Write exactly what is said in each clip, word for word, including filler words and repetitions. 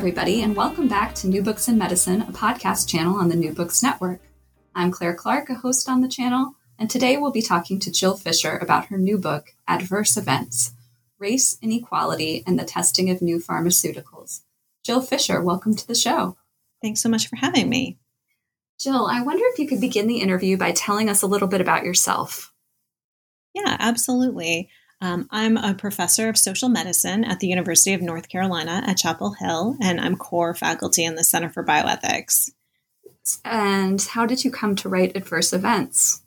everybody, and welcome back to New Books in Medicine, a podcast channel on the New Books Network. I'm Claire Clark, a host on the channel, and today we'll be talking to Jill Fisher about her new book, Adverse Events: Race, Inequality, and the Testing of New Pharmaceuticals. Jill Fisher, welcome to the show. Thanks so much for having me. Jill, I wonder if you could begin the interview by telling us a little bit about yourself. Yeah, absolutely. Um, I'm a professor of social medicine at the University of North Carolina at Chapel Hill, and I'm core faculty in the Center for Bioethics. And how did you come to write Adverse Events?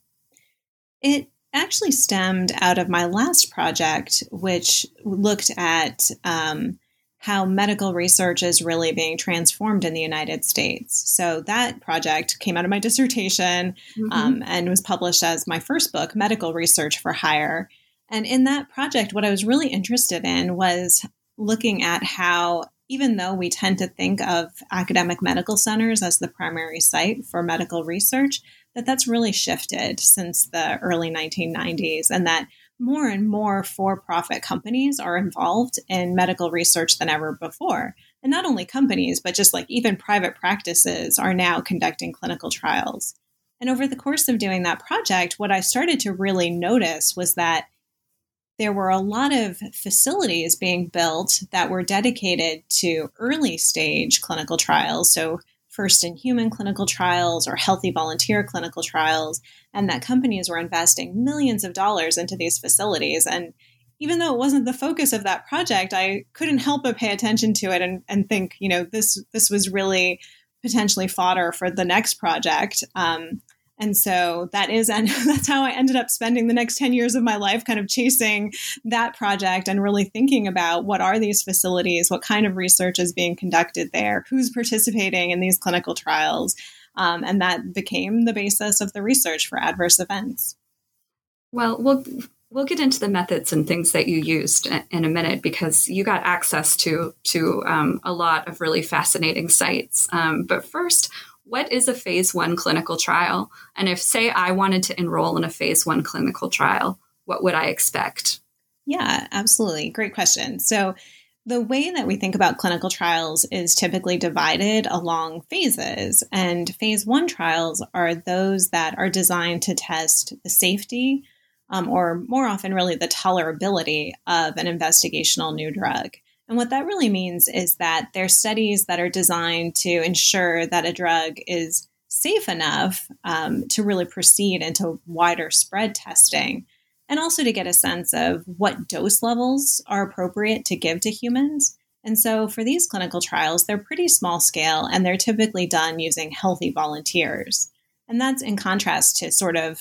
It actually stemmed out of my last project, which looked at um, how medical research is really being transformed in the United States. So that project came out of my dissertation mm-hmm. um, and was published as my first book, Medical Research for Hire. And in that project, what I was really interested in was looking at how, even though we tend to think of academic medical centers as the primary site for medical research, that that's really shifted since the early nineteen nineties, and that more and more for-profit companies are involved in medical research than ever before. And not only companies, but just like even private practices are now conducting clinical trials. And over the course of doing that project, what I started to really notice was that there were a lot of facilities being built that were dedicated to early stage clinical trials. So first in human clinical trials or healthy volunteer clinical trials, and that companies were investing millions of dollars into these facilities. And even though it wasn't the focus of that project, I couldn't help but pay attention to it and, and think, you know, this this was really potentially fodder for the next project. Um, And so that is, and that's how I ended up spending the next ten years of my life kind of chasing that project and really thinking about what are these facilities, what kind of research is being conducted there, who's participating in these clinical trials. Um, and that became the basis of the research for Adverse Events. Well, we'll we'll get into the methods and things that you used in a minute, because you got access to, to um, a lot of really fascinating sites. Um, but first, what is a phase one clinical trial? And if, say, I wanted to enroll in a phase one clinical trial, what would I expect? Yeah, absolutely. Great question. So the way that we think about clinical trials is typically divided along phases. And phase one trials are those that are designed to test the safety, um, or more often really the tolerability of an investigational new drug. And what that really means is that they're studies that are designed to ensure that a drug is safe enough um, to really proceed into wider spread testing, and also to get a sense of what dose levels are appropriate to give to humans. And so for these clinical trials, they're pretty small scale, and they're typically done using healthy volunteers. And that's in contrast to sort of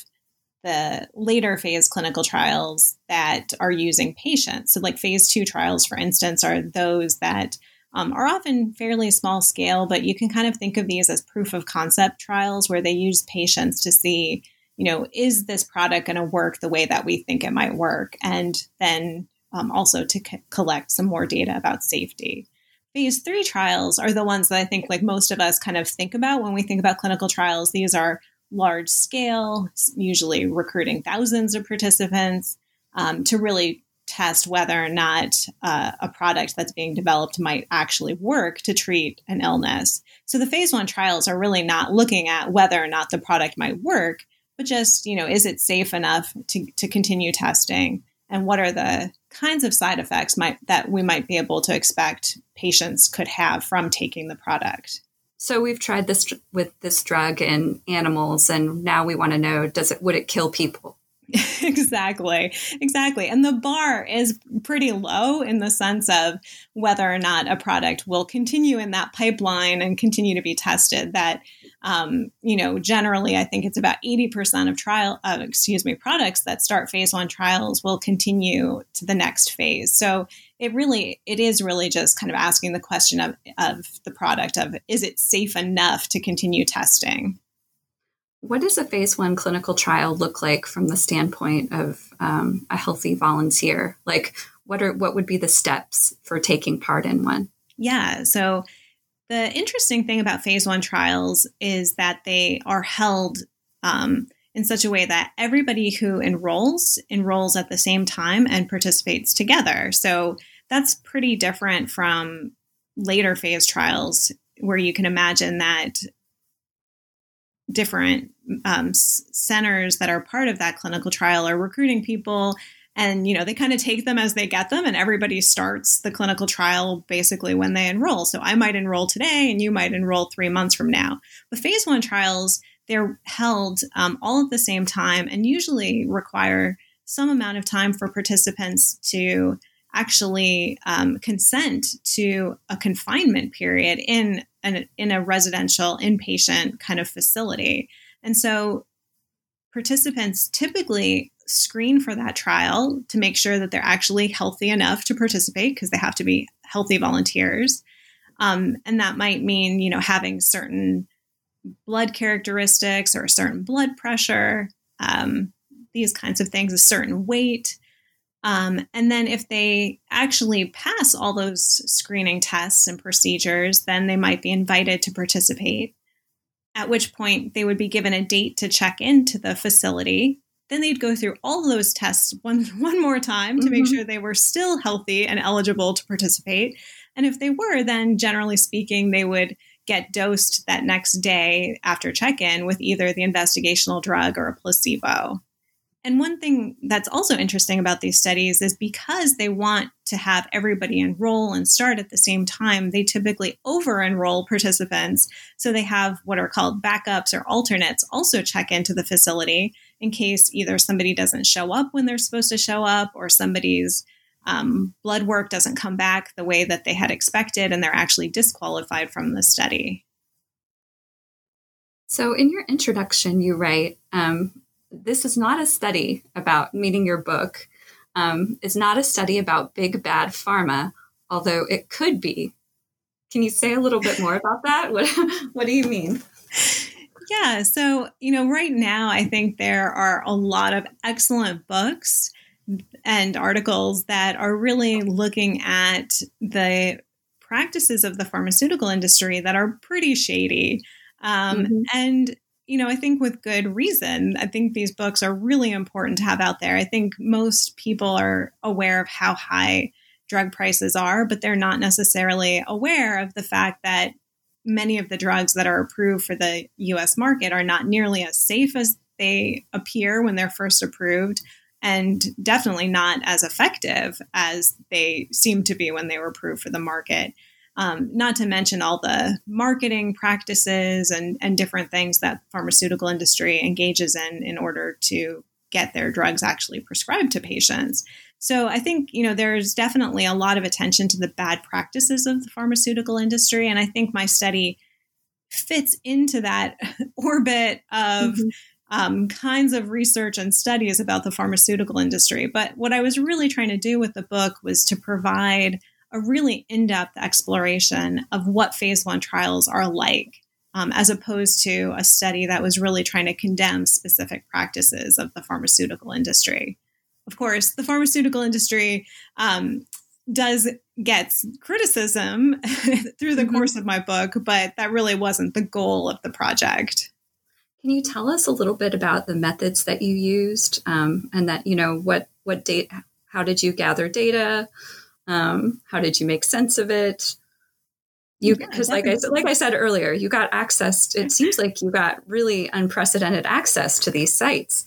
the later phase clinical trials that are using patients. So like phase two trials, for instance, are those that um, are often fairly small scale, but you can kind of think of these as proof of concept trials where they use patients to see, you know, is this product going to work the way that we think it might work? And then um, also to c- collect some more data about safety. Phase three trials are the ones that I think like most of us kind of think about when we think about clinical trials. These are large scale, usually recruiting thousands of participants um, to really test whether or not uh, a product that's being developed might actually work to treat an illness. So the phase one trials are really not looking at whether or not the product might work, but just, you know, is it safe enough to, to continue testing? And what are the kinds of side effects might, that we might be able to expect patients could have from taking the product? So we've tried this with this drug in animals, and now we want to know, does it, would it kill people? Exactly. Exactly. And the bar is pretty low in the sense of whether or not a product will continue in that pipeline and continue to be tested. That, um, you know, generally, I think it's about eighty percent of trial, uh, excuse me, products that start phase one trials will continue to the next phase. So it really, it is really just kind of asking the question of, of the product of, is it safe enough to continue testing? What does a phase one clinical trial look like from the standpoint of um, a healthy volunteer? Like, what are what would be the steps for taking part in one? Yeah. So the interesting thing about phase one trials is that they are held um, in such a way that everybody who enrolls enrolls at the same time and participates together. So that's pretty different from later phase trials where you can imagine that different um, centers that are part of that clinical trial are recruiting people, and, you know, they kind of take them as they get them, and everybody starts the clinical trial basically when they enroll. So I might enroll today and you might enroll three months from now. But phase one trials, they're held um, all at the same time and usually require some amount of time for participants to actually um, consent to a confinement period in an, in a residential inpatient kind of facility. And so participants typically screen for that trial to make sure that they're actually healthy enough to participate, because they have to be healthy volunteers. Um, and that might mean, you know, having certain blood characteristics or a certain blood pressure, um, these kinds of things, a certain weight. Um, and then if they actually pass all those screening tests and procedures, then they might be invited to participate, at which point they would be given a date to check into the facility. Then they'd go through all of those tests one, one more time to mm-hmm. make sure they were still healthy and eligible to participate. And if they were, then generally speaking, they would get dosed that next day after check-in with either the investigational drug or a placebo. And one thing that's also interesting about these studies is because they want to have everybody enroll and start at the same time, they typically over-enroll participants. So they have what are called backups or alternates also check into the facility in case either somebody doesn't show up when they're supposed to show up, or somebody's um, blood work doesn't come back the way that they had expected and they're actually disqualified from the study. So in your introduction, you write, um, this is not a study about meeting your book. Um, it's not a study about big, bad pharma, although it could be. Can you say a little bit more about that? What, what do you mean? Yeah. So, you know, right now, I think there are a lot of excellent books and articles that are really looking at the practices of the pharmaceutical industry that are pretty shady. Um, mm-hmm. And You know, I think with good reason. I think these books are really important to have out there. I think most people are aware of how high drug prices are, but they're not necessarily aware of the fact that many of the drugs that are approved for the U S market are not nearly as safe as they appear when they're first approved, and definitely not as effective as they seem to be when they were approved for the market. Um, not to mention all the marketing practices and, and different things that pharmaceutical industry engages in in order to get their drugs actually prescribed to patients. So I think, you know, there's definitely a lot of attention to the bad practices of the pharmaceutical industry. And I think my study fits into that orbit of mm-hmm. um, kinds of research and studies about the pharmaceutical industry. But what I was really trying to do with the book was to provide a really in-depth exploration of what phase one trials are like, um, as opposed to a study that was really trying to condemn specific practices of the pharmaceutical industry. Of course, the pharmaceutical industry um, does get criticism through the mm-hmm. course of my book, but that really wasn't the goal of the project. Can you tell us a little bit about the methods that you used, um, and that, you know, what what date? How did you gather data? Um, how did you make sense of it? You, because yeah, like I said, like I said earlier, you got access. To, it seems like you got really unprecedented access to these sites.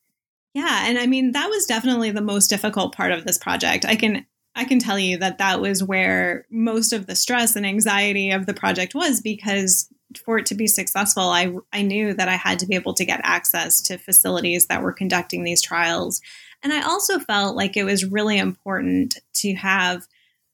Yeah, and I mean that was definitely the most difficult part of this project. I can I can tell you that that was where most of the stress and anxiety of the project was, because for it to be successful, I I knew that I had to be able to get access to facilities that were conducting these trials. And I also felt like it was really important to have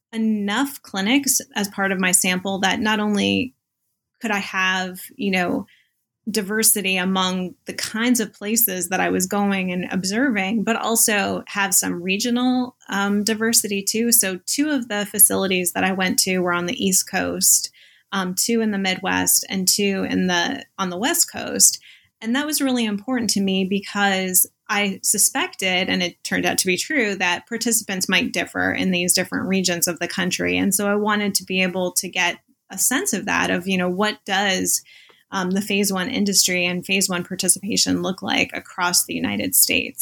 enough clinics as part of my sample that not only could I have, you know, diversity among the kinds of places that I was going and observing, but also have some regional um, diversity too. So two of the facilities that I went to were on the East Coast, um, two in the Midwest, and two in the on the West Coast. And that was really important to me because I suspected, and it turned out to be true, that participants might differ in these different regions of the country. And so I wanted to be able to get a sense of that, of, you know, what does um, the phase one industry and phase one participation look like across the United States?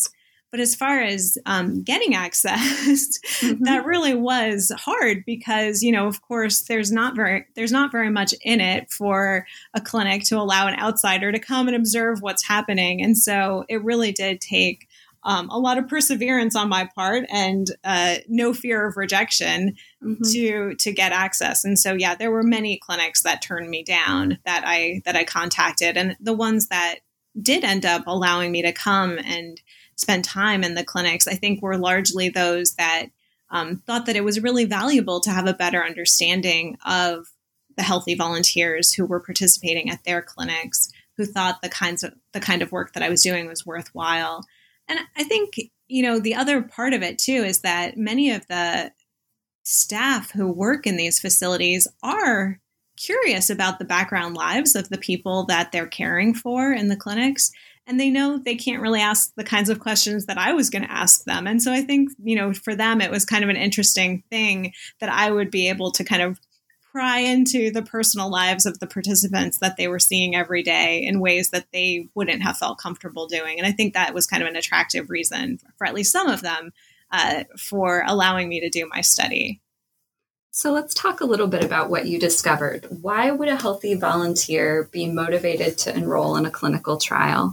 But as far as um, getting access, mm-hmm. that really was hard because, you know, of course, there's not very there's not very much in it for a clinic to allow an outsider to come and observe what's happening. And so it really did take um, a lot of perseverance on my part and uh, no fear of rejection mm-hmm. to to get access. And so, yeah, there were many clinics that turned me down that I that I contacted, and the ones that did end up allowing me to come and spend time in the clinics, I think were largely those that um, thought that it was really valuable to have a better understanding of the healthy volunteers who were participating at their clinics, who thought the kinds of the kind of work that I was doing was worthwhile. And I think, you know, the other part of it too is that many of the staff who work in these facilities are curious about the background lives of the people that they're caring for in the clinics. And they know they can't really ask the kinds of questions that I was going to ask them. And so I think, you know, for them, it was kind of an interesting thing that I would be able to kind of pry into the personal lives of the participants that they were seeing every day in ways that they wouldn't have felt comfortable doing. And I think that was kind of an attractive reason for at least some of them uh, for allowing me to do my study. So let's talk a little bit about what you discovered. Why would a healthy volunteer be motivated to enroll in a clinical trial?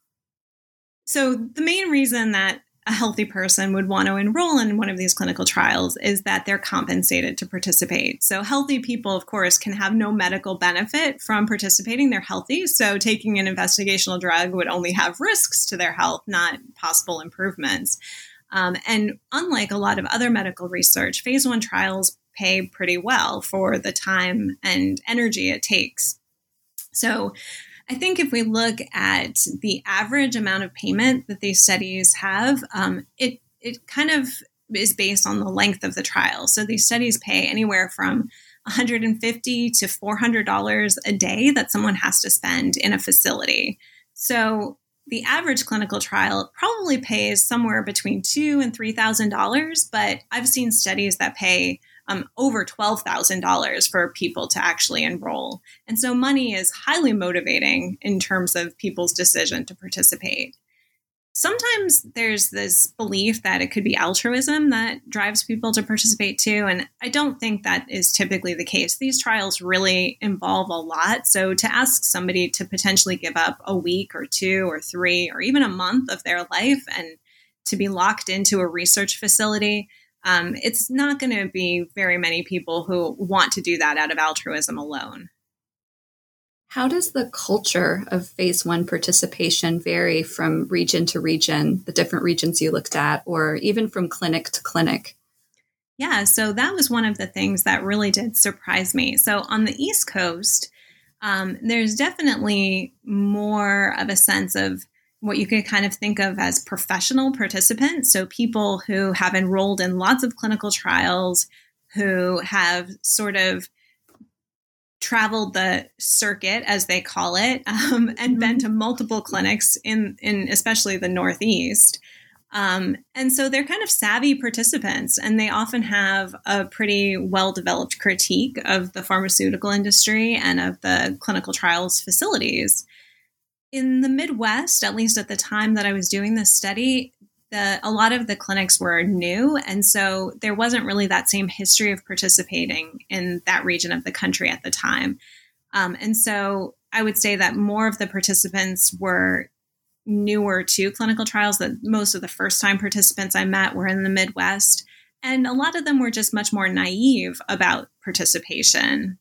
So the main reason that a healthy person would want to enroll in one of these clinical trials is that they're compensated to participate. So healthy people, of course, can have no medical benefit from participating. They're healthy. So taking an investigational drug would only have risks to their health, not possible improvements. Um, and unlike a lot of other medical research, phase one trials pay pretty well for the time and energy it takes. So I think if we look at the average amount of payment that these studies have, um, it it kind of is based on the length of the trial. So these studies pay anywhere from one hundred fifty dollars to four hundred dollars a day that someone has to spend in a facility. So the average clinical trial probably pays somewhere between two thousand dollars and three thousand dollars, but I've seen studies that pay Um, over twelve thousand dollars for people to actually enroll. And so money is highly motivating in terms of people's decision to participate. Sometimes there's this belief that it could be altruism that drives people to participate too. And I don't think that is typically the case. These trials really involve a lot. So to ask somebody to potentially give up a week or two or three or even a month of their life and to be locked into a research facility, Um, it's not going to be very many people who want to do that out of altruism alone. How does the culture of phase one participation vary from region to region, the different regions you looked at, or even from clinic to clinic? Yeah, so that was one of the things that really did surprise me. So on the East Coast, um, there's definitely more of a sense of what you could kind of think of as professional participants. So people who have enrolled in lots of clinical trials, who have sort of traveled the circuit, as they call it, um, and mm-hmm. been to multiple clinics in, in especially the Northeast. Um, and so they're kind of savvy participants, and they often have a pretty well-developed critique of the pharmaceutical industry and of the clinical trials facilities. In the Midwest, at least at the time that I was doing this study, the, a lot of the clinics were new. And so there wasn't really that same history of participating in that region of the country at the time. Um, and so I would say that more of the participants were newer to clinical trials, that most of the first-time participants I met were in the Midwest. And a lot of them were just much more naive about participation.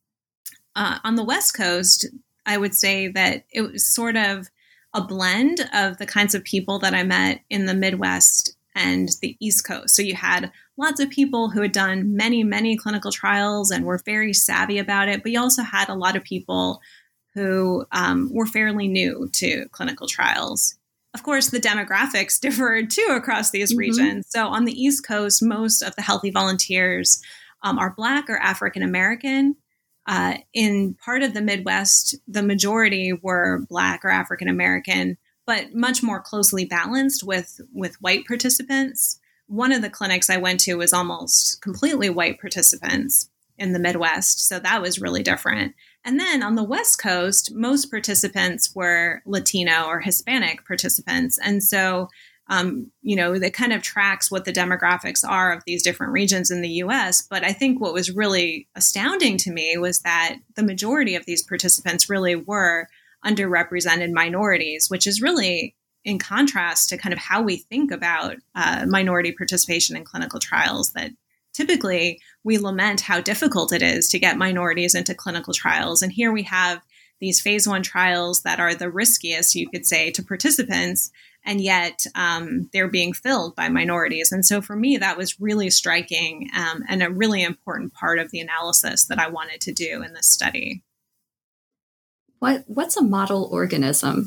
Uh, on the West Coast, I would say that it was sort of a blend of the kinds of people that I met in the Midwest and the East Coast. So you had lots of people who had done many, many clinical trials and were very savvy about it, but you also had a lot of people who um, were fairly new to clinical trials. Of course, the demographics differed too across these mm-hmm. regions. So on the East Coast, most of the healthy volunteers um, are Black or African American. Uh, in part of the Midwest, the majority were Black or African American, but much more closely balanced with, with white participants. One of the clinics I went to was almost completely white participants in the Midwest, so that was really different. And then on the West Coast, most participants were Latino or Hispanic participants. And so um, you know, that kind of tracks what the demographics are of these different regions in the U S. But I think what was really astounding to me was that the majority of these participants really were underrepresented minorities, which is really in contrast to kind of how we think about uh, minority participation in clinical trials, that typically we lament how difficult it is to get minorities into clinical trials. And here we have these phase one trials that are the riskiest, you could say, to participants, and yet um, they're being filled by minorities. And so for me, that was really striking um, and a really important part of the analysis that I wanted to do in this study. What What's a model organism?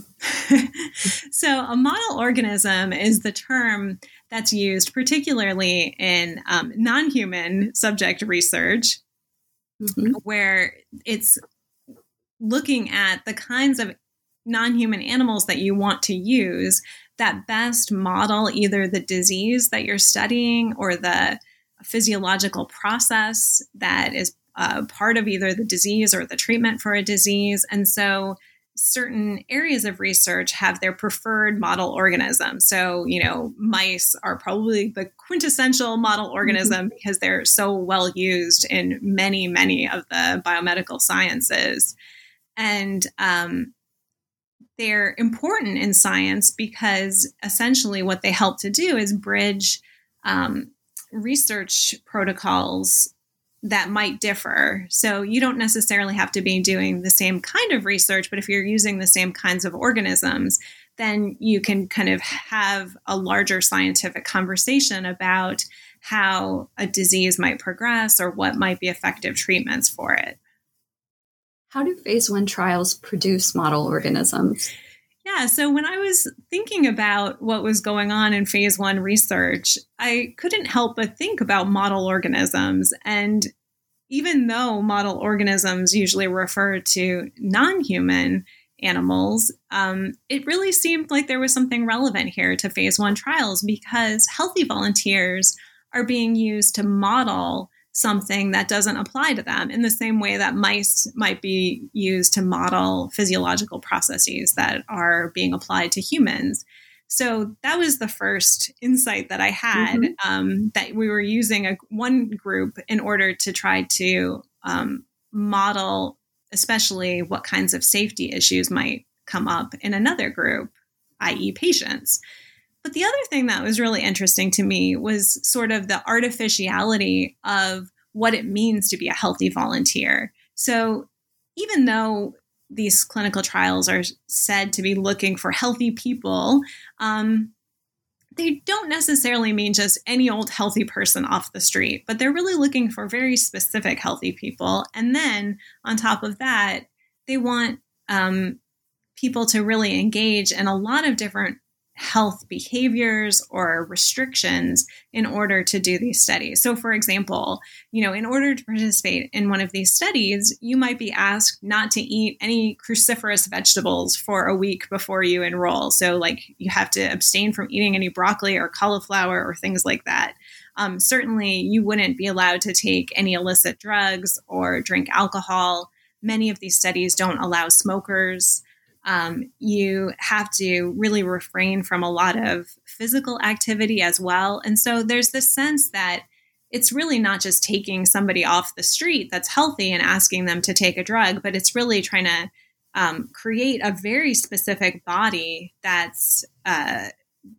So a model organism is the term that's used particularly in um, non-human subject research, mm-hmm. where it's looking at the kinds of non-human animals that you want to use that best model either the disease that you're studying or the physiological process that is uh, part of either the disease or the treatment for a disease. And so certain areas of research have their preferred model organism. So, you know, mice are probably the quintessential model organism mm-hmm. because they're so well used in many, many of the biomedical sciences. And um, they're important in science because essentially what they help to do is bridge um, research protocols that might differ. So you don't necessarily have to be doing the same kind of research, but if you're using the same kinds of organisms, then you can kind of have a larger scientific conversation about how a disease might progress or what might be effective treatments for it. How do phase one trials produce model organisms? Yeah, so when I was thinking about what was going on in phase one research, I couldn't help but think about model organisms. And even though model organisms usually refer to non-human animals, um, it really seemed like there was something relevant here to phase one trials because healthy volunteers are being used to model something that doesn't apply to them in the same way that mice might be used to model physiological processes that are being applied to humans. So that was the first insight that I had, mm-hmm. um, that we were using a one group in order to try to um, model, especially what kinds of safety issues might come up in another group, that is patients. But the other thing that was really interesting to me was sort of the artificiality of what it means to be a healthy volunteer. So even though these clinical trials are said to be looking for healthy people, um, they don't necessarily mean just any old healthy person off the street, but they're really looking for very specific healthy people. And then on top of that, they want um, people to really engage in a lot of different health behaviors or restrictions in order to do these studies. So for example, you know, in order to participate in one of these studies, you might be asked not to eat any cruciferous vegetables for a week before you enroll. So like you have to abstain from eating any broccoli or cauliflower or things like that. Um, certainly you wouldn't be allowed to take any illicit drugs or drink alcohol. Many of these studies don't allow smokers. Um, you have to really refrain from a lot of physical activity as well. And so there's this sense that it's really not just taking somebody off the street that's healthy and asking them to take a drug, but it's really trying to um, create a very specific body that's uh,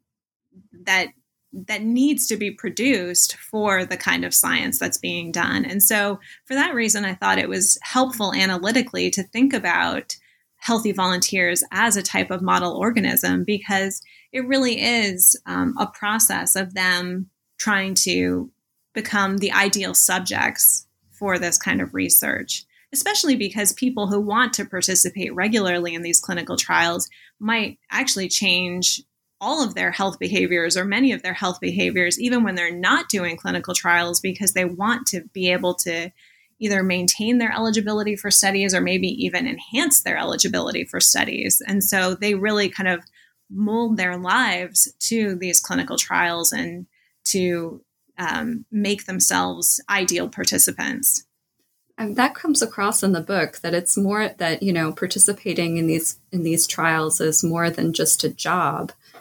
that that needs to be produced for the kind of science that's being done. And so for that reason, I thought it was helpful analytically to think about healthy volunteers as a type of model organism, because it really is um, a process of them trying to become the ideal subjects for this kind of research, especially because people who want to participate regularly in these clinical trials might actually change all of their health behaviors or many of their health behaviors, even when they're not doing clinical trials, because they want to be able to either maintain their eligibility for studies or maybe even enhance their eligibility for studies. And so they really kind of mold their lives to these clinical trials and to um, make themselves ideal participants. And that comes across in the book, that it's more that, you know, participating in these in these trials is more than just a job,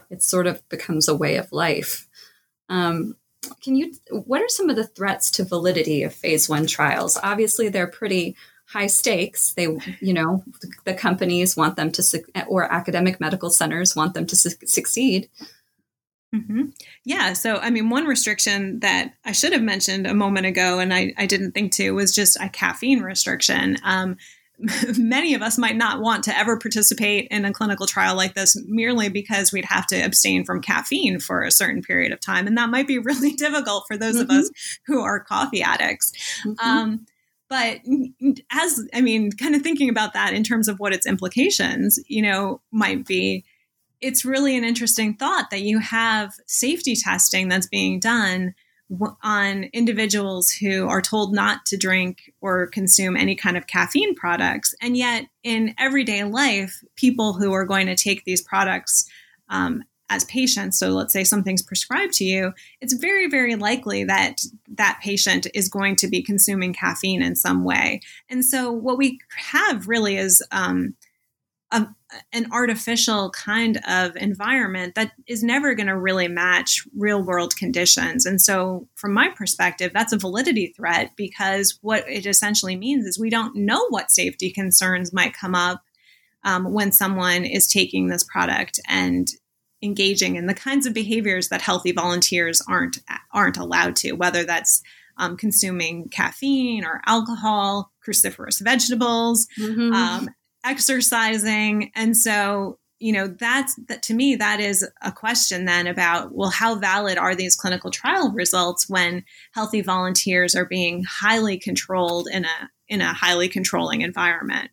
it sort of becomes a way of life. Um, can you, what are some of the threats to validity of phase one trials? Obviously, they're pretty high stakes. They, you know, the companies want them to, or academic medical centers want them to su- succeed. Mm-hmm. Yeah. So, I mean, one restriction that I should have mentioned a moment ago, and I, I didn't think to, was just a caffeine restriction. Um, many of us might not want to ever participate in a clinical trial like this merely because we'd have to abstain from caffeine for a certain period of time. And that might be really difficult for those mm-hmm. of us who are coffee addicts. Mm-hmm. Um, but as, I mean, kind of thinking about that in terms of what its implications, you know, might be, it's really an interesting thought that you have safety testing that's being done on individuals who are told not to drink or consume any kind of caffeine products. And yet in everyday life, people who are going to take these products um, as patients, so let's say something's prescribed to you, it's very, very likely that that patient is going to be consuming caffeine in some way. And so what we have really is um, A, an artificial kind of environment that is never going to really match real world conditions. And so from my perspective, that's a validity threat, because what it essentially means is we don't know what safety concerns might come up um, when someone is taking this product and engaging in the kinds of behaviors that healthy volunteers aren't aren't allowed to, whether that's um, consuming caffeine or alcohol, cruciferous vegetables, mm-hmm. um, exercising. And so, you know, that's that to me, that is a question then about, well, how valid are these clinical trial results when healthy volunteers are being highly controlled in a in a highly controlling environment?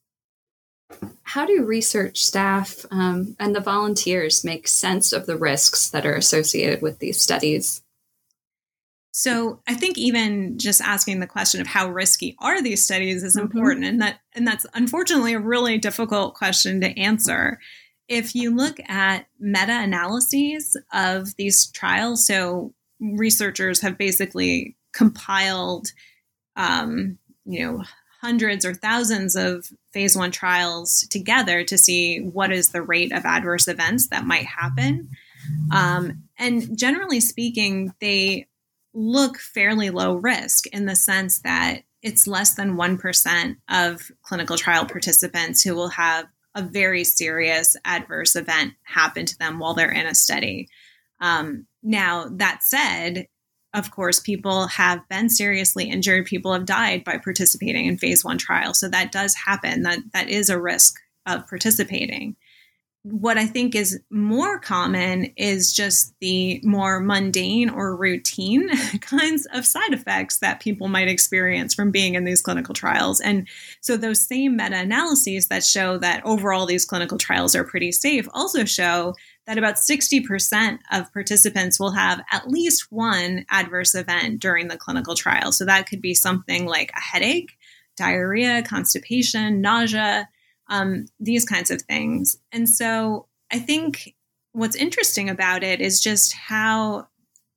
How do research staff um, and the volunteers make sense of the risks that are associated with these studies? So I think even just asking the question of how risky are these studies is mm-hmm. important. And that and that's unfortunately a really difficult question to answer. If you look at meta-analyses of these trials, so researchers have basically compiled, um, you know, hundreds or thousands of phase one trials together to see what is the rate of adverse events that might happen. Um, and generally speaking, they look fairly low risk in the sense that it's less than one percent of clinical trial participants who will have a very serious adverse event happen to them while they're in a study. Um, now, that said, of course, people have been seriously injured. People have died by participating in phase one trials. So that does happen. That that is a risk of participating. What I think is more common is just the more mundane or routine kinds of side effects that people might experience from being in these clinical trials. And so those same meta-analyses that show that overall these clinical trials are pretty safe also show that about sixty percent of participants will have at least one adverse event during the clinical trial. So that could be something like a headache, diarrhea, constipation, nausea, Um, these kinds of things. And so I think what's interesting about it is just how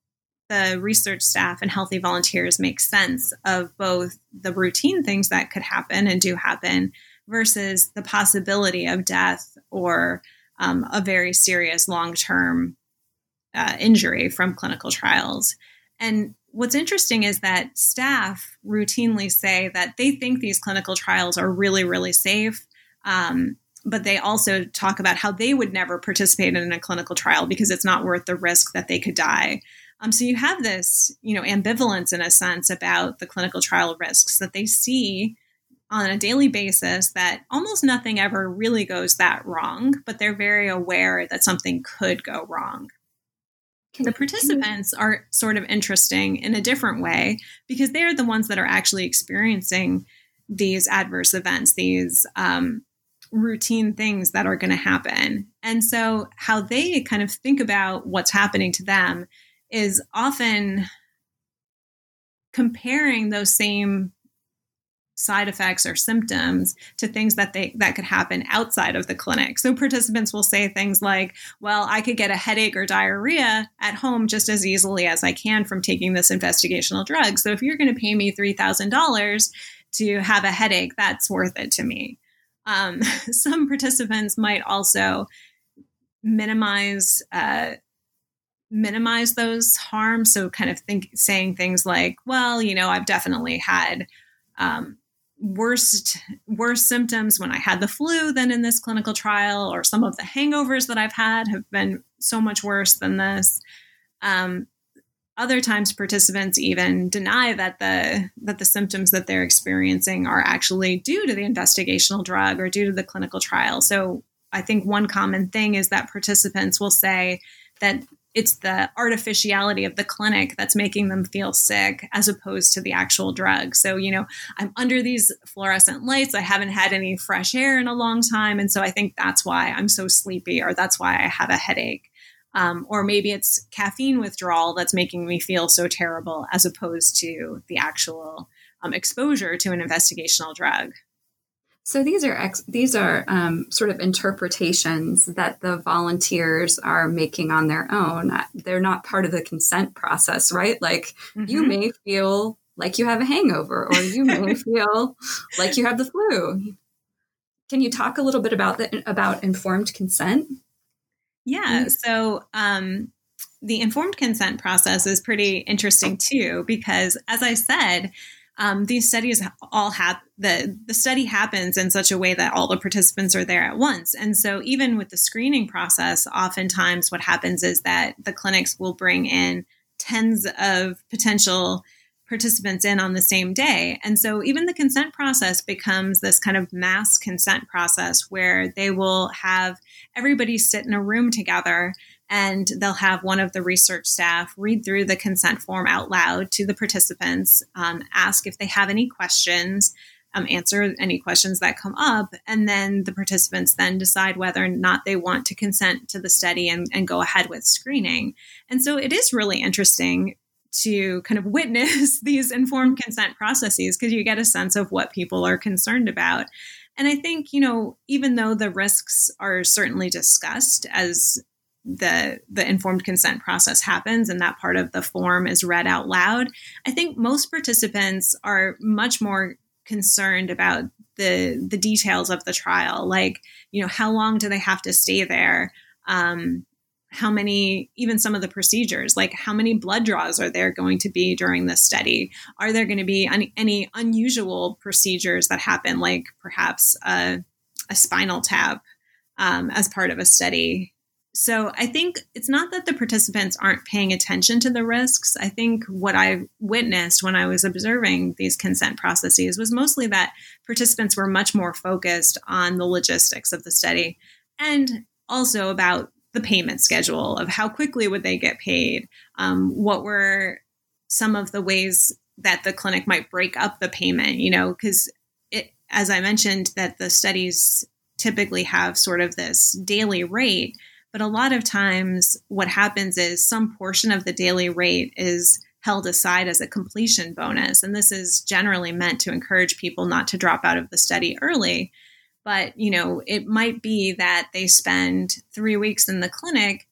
the research staff and healthy volunteers make sense of both the routine things that could happen and do happen versus the possibility of death or um, a very serious long-term uh, injury from clinical trials. And what's interesting is that staff routinely say that they think these clinical trials are really, really safe. Um, but they also talk about how they would never participate in a clinical trial because it's not worth the risk that they could die. Um, so you have this, you know, ambivalence in a sense about the clinical trial risks that they see on a daily basis, that almost nothing ever really goes that wrong, but they're very aware that something could go wrong. The participants are sort of interesting in a different way because they're the ones that are actually experiencing these adverse events, these um, routine things that are going to happen. And so how they kind of think about what's happening to them is often comparing those same side effects or symptoms to things that they that could happen outside of the clinic. So participants will say things like, well, I could get a headache or diarrhea at home just as easily as I can from taking this investigational drug. So if you're going to pay me three thousand dollars to have a headache, that's worth it to me. Um, some participants might also minimize uh, minimize those harms. So kind of think saying things like, well, you know, I've definitely had um, worst worse symptoms when I had the flu than in this clinical trial, or some of the hangovers that I've had have been so much worse than this. Um, other times, participants even deny that the that the symptoms that they're experiencing are actually due to the investigational drug or due to the clinical trial. So I think one common thing is that participants will say that it's the artificiality of the clinic that's making them feel sick as opposed to the actual drug. So, you know, I'm under these fluorescent lights. I haven't had any fresh air in a long time. And so I think that's why I'm so sleepy, or that's why I have a headache. Um, or maybe it's caffeine withdrawal that's making me feel so terrible as opposed to the actual um, exposure to an investigational drug. So these are ex- these are um, sort of interpretations that the volunteers are making on their own. They're not part of the consent process, right? Like mm-hmm. you may feel like you have a hangover, or you may feel like you have the flu. Can you talk a little bit about the, about informed consent? Yeah. Mm-hmm. So um, the informed consent process is pretty interesting too, because as I said, Um, these studies all have the, the study happens in such a way that all the participants are there at once. And so even with the screening process, oftentimes what happens is that the clinics will bring in tens of potential participants in on the same day. And so even the consent process becomes this kind of mass consent process where they will have everybody sit in a room together, and they'll have one of the research staff read through the consent form out loud to the participants, um, ask if they have any questions, um, answer any questions that come up, and then the participants then decide whether or not they want to consent to the study and, and go ahead with screening. And so it is really interesting to kind of witness these informed consent processes, because you get a sense of what people are concerned about. And I think, you know, even though the risks are certainly discussed as the the informed consent process happens and that part of the form is read out loud, I think most participants are much more concerned about the the details of the trial, like, you know, how long do they have to stay there? Um, how many, even some of the procedures, like how many blood draws are there going to be during the study? Are there going to be any, any unusual procedures that happen, like perhaps a, a spinal tap um, as part of a study? So I think it's not that the participants aren't paying attention to the risks. I think what I witnessed when I was observing these consent processes was mostly that participants were much more focused on the logistics of the study, and also about the payment schedule of how quickly would they get paid. Um, what were some of the ways that the clinic might break up the payment, you know, because it, as I mentioned, that the studies typically have sort of this daily rate. But a lot of times what happens is some portion of the daily rate is held aside as a completion bonus. And this is generally meant to encourage people not to drop out of the study early. But, you know, it might be that they spend three weeks in the clinic,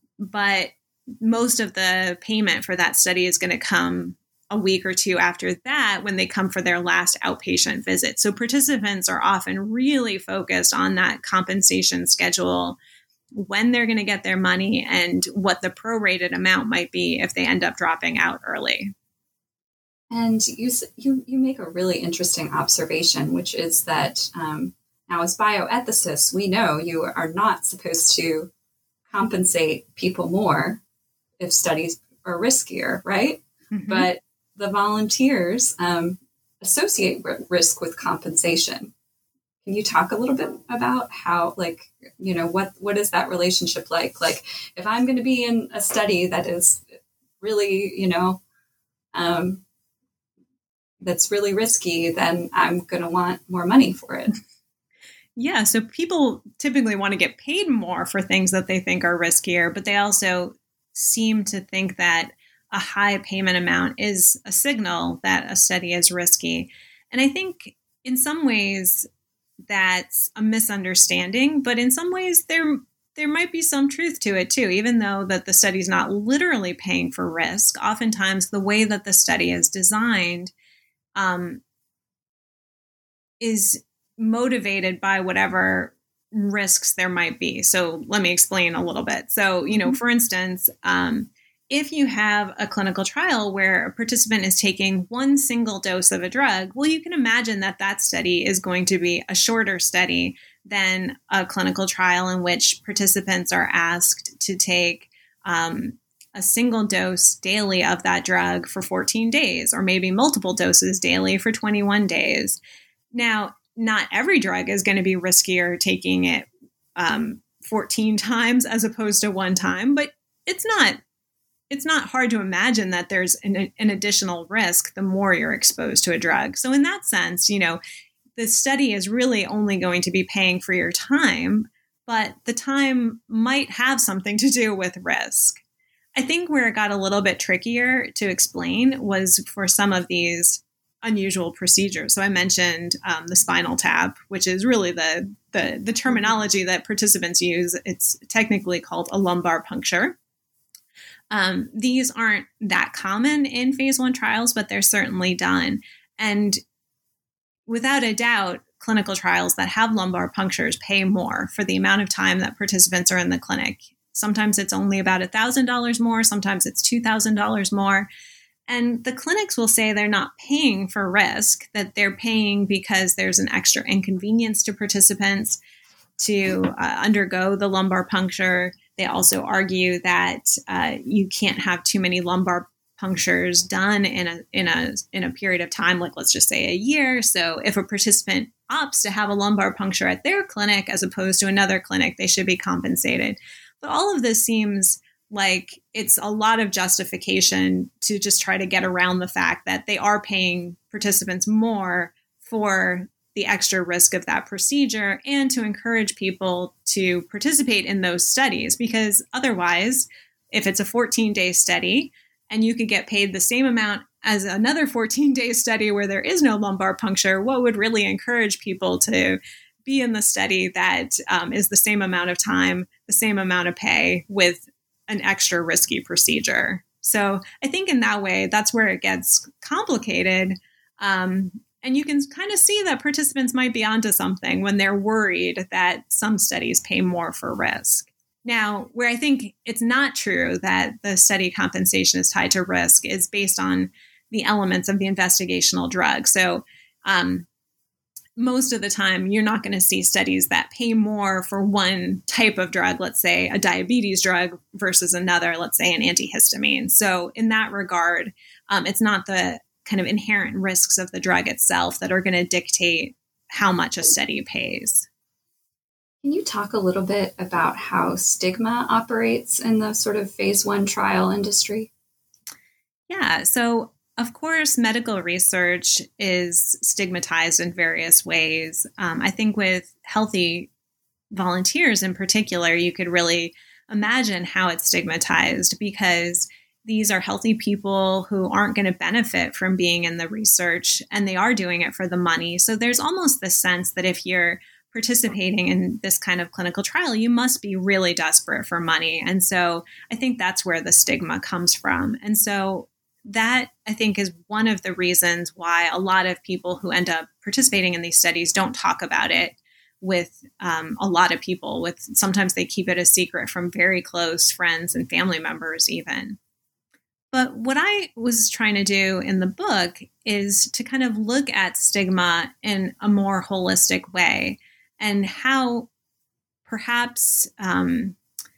but most of the payment for that study is going to come a week or two after that when they come for their last outpatient visit. So participants are often really focused on that compensation schedule, when they're going to get their money, and what the prorated amount might be if they end up dropping out early. And you you you make a really interesting observation, which is that um, now as bioethicists, we know you are not supposed to compensate people more if studies are riskier, right? Mm-hmm. But the volunteers um, associate r- risk with compensation. Can you talk a little bit about how, like, you know, what, what is that relationship like? Like, if I'm going to be in a study that is really, you know, um, that's really risky, then I'm going to want more money for it. Yeah. So people typically want to get paid more for things that they think are riskier, but they also seem to think that a high payment amount is a signal that a study is risky. And I think in some ways, that's a misunderstanding, but in some ways there there might be some truth to it too, even though that the study is not literally paying for risk. Oftentimes the way that the study is designed um, is motivated by whatever risks there might be. So let me explain a little bit. So, you know, for instance, um, if you have a clinical trial where a participant is taking one single dose of a drug, well, you can imagine that that study is going to be a shorter study than a clinical trial in which participants are asked to take um, a single dose daily of that drug for fourteen days, or maybe multiple doses daily for twenty-one days. Now, not every drug is going to be riskier taking it um, fourteen times as opposed to one time, but it's not it's not hard to imagine that there's an, an additional risk the more you're exposed to a drug. So in that sense, you know, the study is really only going to be paying for your time, but the time might have something to do with risk. I think where it got a little bit trickier to explain was for some of these unusual procedures. So I mentioned um, the spinal tap, which is really the, the the terminology that participants use. It's technically called a lumbar puncture. Um, these aren't that common in phase one trials, but they're certainly done. And without a doubt, clinical trials that have lumbar punctures pay more for the amount of time that participants are in the clinic. Sometimes it's only about one thousand dollars more. Sometimes it's two thousand dollars more. And the clinics will say they're not paying for risk, that they're paying because there's an extra inconvenience to participants to uh, undergo the lumbar puncture. They also argue that uh, you can't have too many lumbar punctures done in a in a in a period of time, like let's just say a year. So if a participant opts to have a lumbar puncture at their clinic as opposed to another clinic, they should be compensated. But all of this seems like it's a lot of justification to just try to get around the fact that they are paying participants more for the extra risk of that procedure and to encourage people to participate in those studies. Because otherwise, if it's a fourteen-day study and you could get paid the same amount as another fourteen-day study where there is no lumbar puncture, what would really encourage people to be in the study that um, is the same amount of time, the same amount of pay with an extra risky procedure? So I think in that way, that's where it gets complicated. Um, and you can kind of see that participants might be onto something when they're worried that some studies pay more for risk. Now, where I think it's not true that the study compensation is tied to risk is based on the elements of the investigational drug. So um, most of the time, you're not going to see studies that pay more for one type of drug, let's say a diabetes drug versus another, let's say an antihistamine. So in that regard, um, it's not the kind of inherent risks of the drug itself that are going to dictate how much a study pays. Can you talk a little bit about how stigma operates in the sort of phase one trial industry? Yeah, so of course, medical research is stigmatized in various ways. Um, I think with healthy volunteers in particular, you could really imagine how it's stigmatized because these are healthy people who aren't going to benefit from being in the research, and they are doing it for the money. So there's almost this sense that if you're participating in this kind of clinical trial, you must be really desperate for money. And so I think that's where the stigma comes from. And so that, I think, is one of the reasons why a lot of people who end up participating in these studies don't talk about it with um, a lot of people. With sometimes they keep it a secret from very close friends and family members even. But what I was trying to do in the book is to kind of look at stigma in a more holistic way and how perhaps um,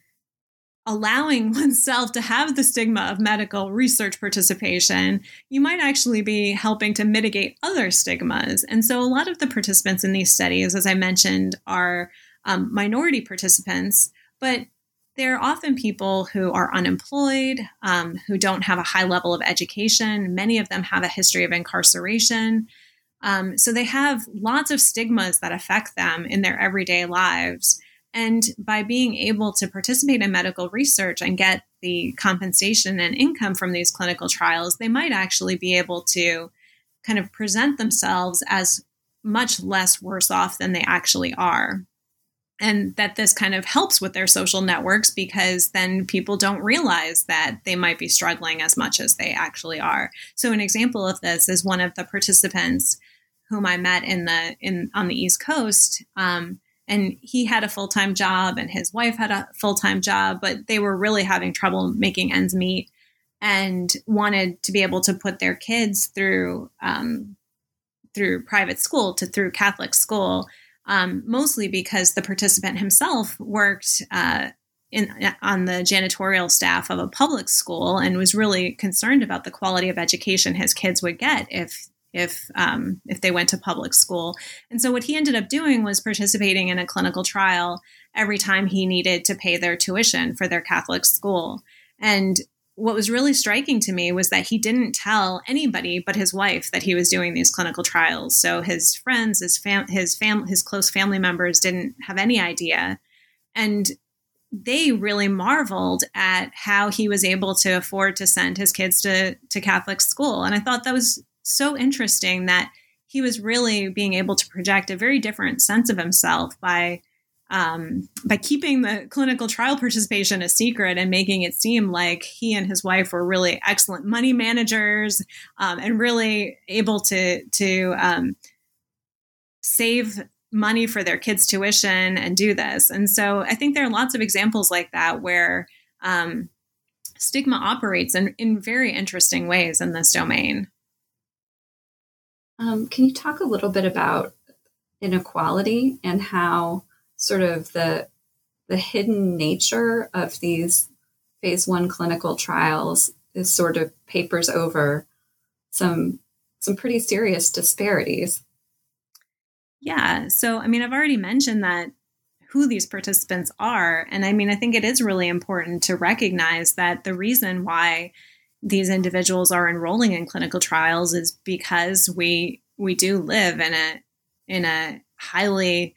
allowing oneself to have the stigma of medical research participation, you might actually be helping to mitigate other stigmas. And so a lot of the participants in these studies, as I mentioned, are um, minority participants, but they're often people who are unemployed, um, who don't have a high level of education. Many of them have a history of incarceration. Um, so they have lots of stigmas that affect them in their everyday lives. And by being able to participate in medical research and get the compensation and income from these clinical trials, they might actually be able to kind of present themselves as much less worse off than they actually are. And that this kind of helps with their social networks because then people don't realize that they might be struggling as much as they actually are. So an example of this is one of the participants whom I met in the in on the East Coast. Um, and he had a full-time job and his wife had a full-time job, but they were really having trouble making ends meet and wanted to be able to put their kids through um, through private school to through Catholic school, um, mostly because the participant himself worked uh, in on the janitorial staff of a public school and was really concerned about the quality of education his kids would get if if um, if they went to public school. And so what he ended up doing was participating in a clinical trial every time he needed to pay their tuition for their Catholic school. And what was really striking to me was that he didn't tell anybody but his wife that he was doing these clinical trials. So his friends, his fam- his fam- his close family members didn't have any idea. And they really marveled at how he was able to afford to send his kids to, to Catholic school. And I thought that was so interesting that he was really being able to project a very different sense of himself by Um, by keeping the clinical trial participation a secret and making it seem like he and his wife were really excellent money managers um, and really able to to um, save money for their kids' tuition and do this. And so I think there are lots of examples like that where um, stigma operates in, in very interesting ways in this domain. Um, can you talk a little bit about inequality and how sort of the the hidden nature of these phase one clinical trials is sort of papers over some some pretty serious disparities? Yeah. So, I mean, I've already mentioned that who these participants are. And I mean, I think it is really important to recognize that the reason why these individuals are enrolling in clinical trials is because we we do live in a in a highly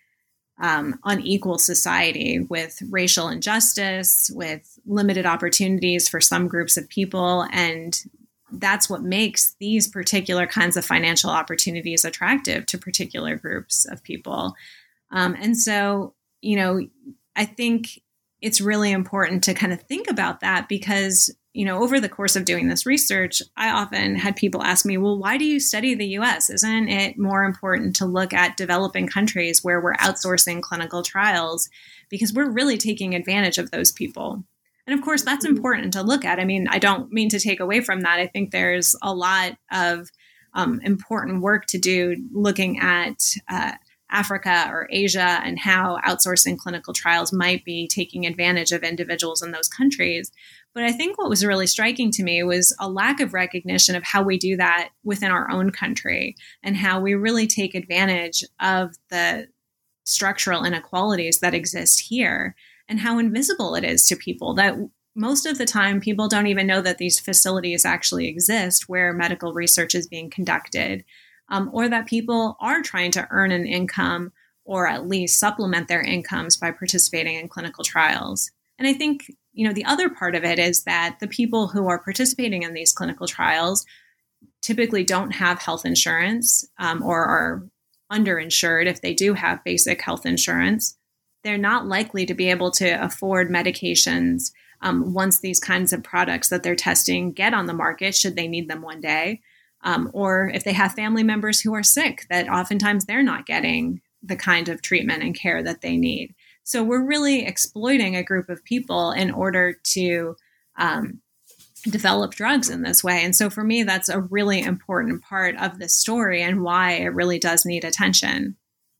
Um, unequal society with racial injustice, with limited opportunities for some groups of people. And that's what makes these particular kinds of financial opportunities attractive to particular groups of people. Um, and so, you know, I think it's really important to kind of think about that because, you know, over the course of doing this research, I often had people ask me, well, why do you study the U S? Isn't it more important to look at developing countries where we're outsourcing clinical trials? Because we're really taking advantage of those people. And of course, that's important to look at. I mean, I don't mean to take away from that. I think there's a lot of um, important work to do looking at uh, Africa or Asia and how outsourcing clinical trials might be taking advantage of individuals in those countries. But I think what was really striking to me was a lack of recognition of how we do that within our own country and how we really take advantage of the structural inequalities that exist here and how invisible it is to people that most of the time people don't even know that these facilities actually exist where medical research is being conducted. Um, or that people are trying to earn an income or at least supplement their incomes by participating in clinical trials. And I think, you know, the other part of it is that the people who are participating in these clinical trials typically don't have health insurance um, or are underinsured if they do have basic health insurance. They're not likely to be able to afford medications um, once these kinds of products that they're testing get on the market, should they need them one day. Um, or if they have family members who are sick, that oftentimes they're not getting the kind of treatment and care that they need. So we're really exploiting a group of people in order to um, develop drugs in this way. And so for me, that's a really important part of this story and why it really does need attention.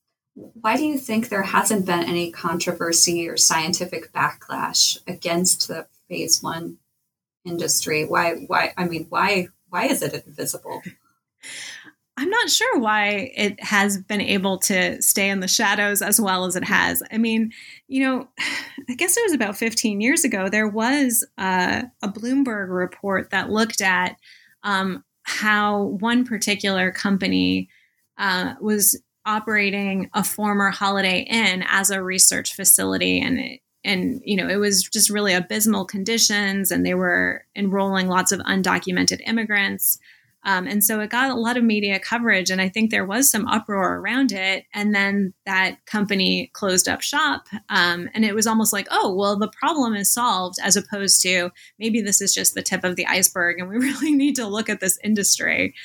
Why do you think there hasn't been any controversy or scientific backlash against the phase one industry? Why, why, I mean, why, why is it invisible? I'm not sure why it has been able to stay in the shadows as well as it has. I mean, you know, I guess it was about fifteen years ago, there was a, a Bloomberg report that looked at um, how one particular company uh, was operating a former Holiday Inn as a research facility. And it, And, you know, it was just really abysmal conditions and they were enrolling lots of undocumented immigrants. Um, and so it got a lot of media coverage. And I think there was some uproar around it. And then that company closed up shop. Um, and it was almost like, oh, well, the problem is solved, as opposed to maybe this is just the tip of the iceberg and we really need to look at this industry.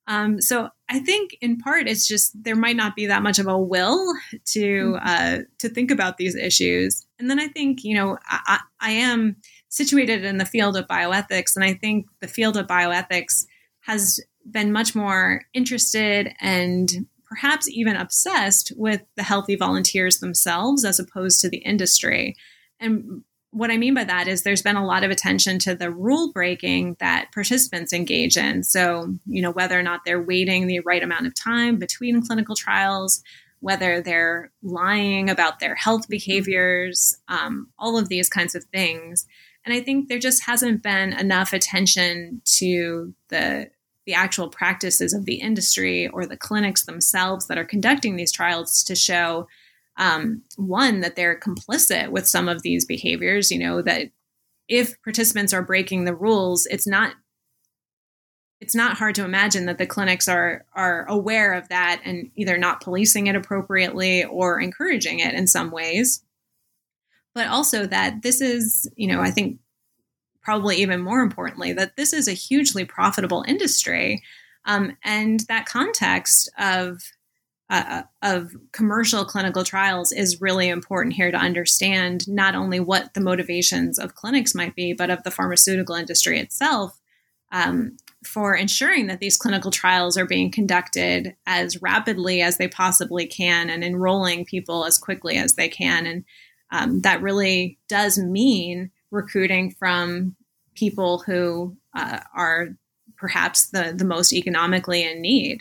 Um, so I think in part it's just there might not be that much of a will to uh, to think about these issues. And then I think, you know, I, I am situated in the field of bioethics, and I think the field of bioethics has been much more interested and perhaps even obsessed with the healthy volunteers themselves as opposed to the industry. And what I mean by that is there's been a lot of attention to the rule breaking that participants engage in. So, you know, whether or not they're waiting the right amount of time between clinical trials, whether they're lying about their health behaviors, um, all of these kinds of things. And I think there just hasn't been enough attention to the the actual practices of the industry or the clinics themselves that are conducting these trials to show Um, one, that they're complicit with some of these behaviors, you know, that if participants are breaking the rules, it's not it's not hard to imagine that the clinics are are aware of that and either not policing it appropriately or encouraging it in some ways. But also that this is, you know, I think probably even more importantly, that this is a hugely profitable industry. Um, and that context of Uh, of commercial clinical trials is really important here to understand not only what the motivations of clinics might be, but of the pharmaceutical industry itself um, for ensuring that these clinical trials are being conducted as rapidly as they possibly can and enrolling people as quickly as they can. And um, that really does mean recruiting from people who uh, are perhaps the, the most economically in need.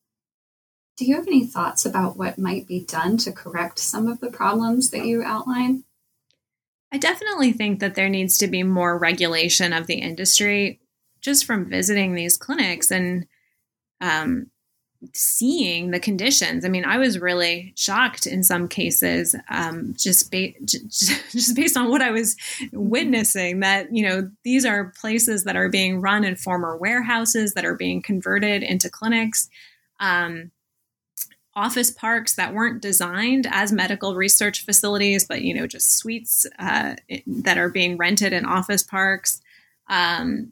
Do you have any thoughts about what might be done to correct some of the problems that you outline? I definitely think that there needs to be more regulation of the industry just from visiting these clinics and um, seeing the conditions. I mean, I was really shocked in some cases um, just, ba- just based on what I was witnessing that, you know, these are places that are being run in former warehouses that are being converted into clinics. Um, office parks that weren't designed as medical research facilities, but, you know, just suites uh, that are being rented in office parks. Um,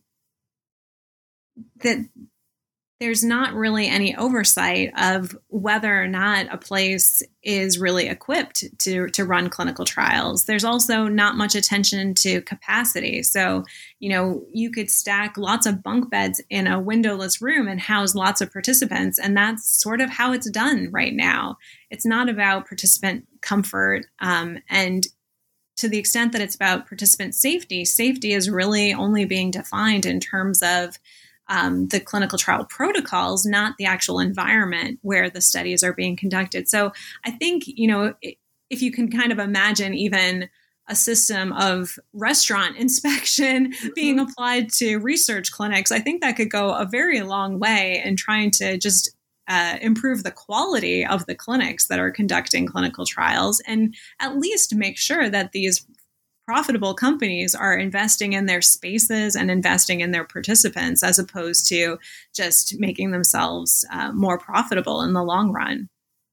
that there's not really any oversight of whether or not a place is really equipped to, to run clinical trials. There's also not much attention to capacity. So, you know, you could stack lots of bunk beds in a windowless room and house lots of participants. And that's sort of how it's done right now. It's not about participant comfort. Um, and to the extent that it's about participant safety, safety is really only being defined in terms of Um, the clinical trial protocols, not the actual environment where the studies are being conducted. So I think, you know, if you can kind of imagine even a system of restaurant inspection being applied to research clinics, I think that could go a very long way in trying to just uh, improve the quality of the clinics that are conducting clinical trials and at least make sure that these profitable companies are investing in their spaces and investing in their participants as opposed to just making themselves uh, more profitable in the long run.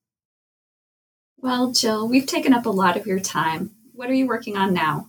Well, Jill, we've taken up a lot of your time. What are you working on now?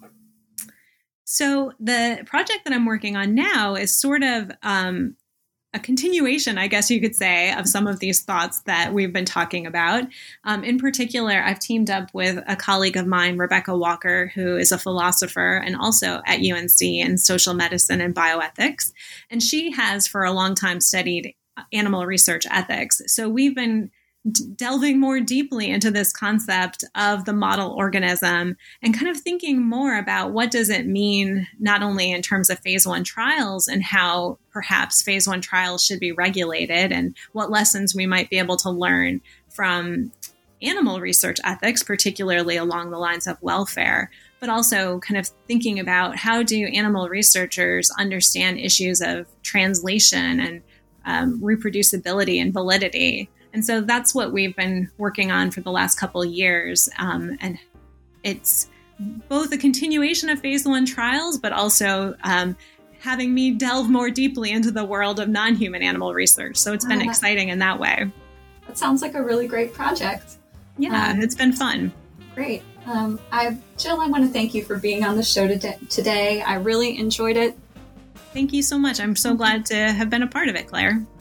So the project that I'm working on now is sort of um, a continuation, I guess you could say, of some of these thoughts that we've been talking about. Um, in particular, I've teamed up with a colleague of mine, Rebecca Walker, who is a philosopher and also at U N C in social medicine and bioethics. And she has for a long time studied animal research ethics. So we've been delving more deeply into this concept of the model organism and kind of thinking more about what does it mean, not only in terms of phase one trials and how perhaps phase one trials should be regulated and what lessons we might be able to learn from animal research ethics, particularly along the lines of welfare, but also kind of thinking about how do animal researchers understand issues of translation and um, reproducibility and validity. And so that's what we've been working on for the last couple of years. Um, and it's both a continuation of phase one trials, but also um, having me delve more deeply into the world of non-human animal research. So it's been uh, exciting in that way. That sounds like a really great project. Yeah, um, it's been fun. Great. Um, I, Jill, I want to thank you for being on the show today. I really enjoyed it. Thank you so much. I'm so glad to have been a part of it, Claire.